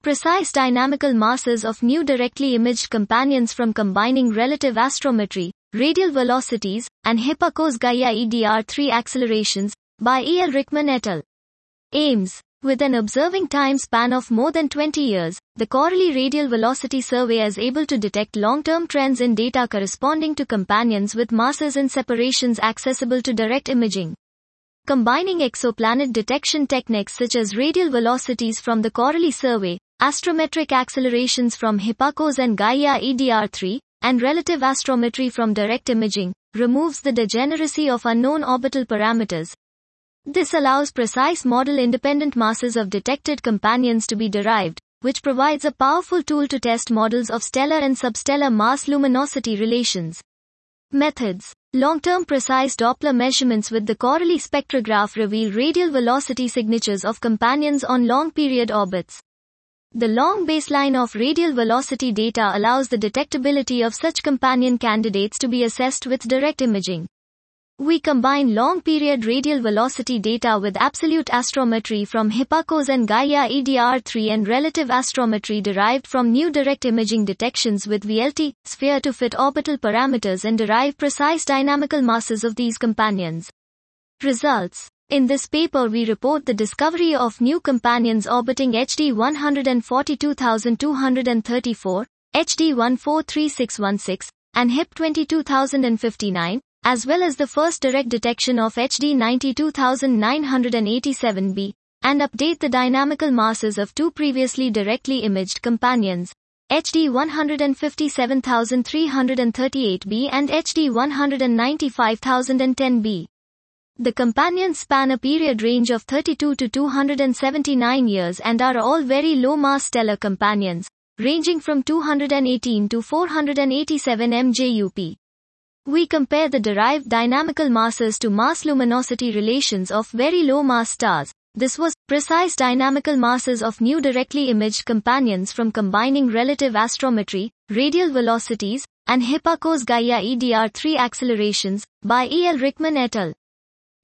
Precise dynamical masses of new directly imaged companions from combining relative astrometry, radial velocities, and Hipparcos-Gaia EDR3 accelerations, by E. L. Rickman et al. Aims. With an observing time span of more than 20 years, the Corelli Radial Velocity Survey is able to detect long-term trends in data corresponding to companions with masses and separations accessible to direct imaging. Combining exoplanet detection techniques such as radial velocities from the Corelli survey, astrometric accelerations from Hipparcos and Gaia EDR3, and relative astrometry from direct imaging, removes the degeneracy of unknown orbital parameters. This allows precise model-independent masses of detected companions to be derived, which provides a powerful tool to test models of stellar and substellar mass-luminosity relations. Methods. Long-term precise Doppler measurements with the Corelli spectrograph reveal radial velocity signatures of companions on long-period orbits. The long baseline of radial velocity data allows the detectability of such companion candidates to be assessed with direct imaging. We combine long-period radial velocity data with absolute astrometry from Hipparcos and Gaia EDR3 and relative astrometry derived from new direct imaging detections with VLT, sphere to fit orbital parameters and derive precise dynamical masses of these companions. Results. In this paper we report the discovery of new companions orbiting HD 142234, HD 143616, and HIP 22059, as well as the first direct detection of HD 92987b, and update the dynamical masses of two previously directly imaged companions, HD 157338b and HD 195010b. The companions span a period range of 32 to 279 years and are all very low-mass stellar companions, ranging from 218 to 487 mJUP. We compare the derived dynamical masses to mass-luminosity relations of very low-mass stars. This was precise dynamical masses of new directly imaged companions from combining relative astrometry, radial velocities, and Hipparcos-Gaia EDR3 accelerations, by E. L. Rickman et al.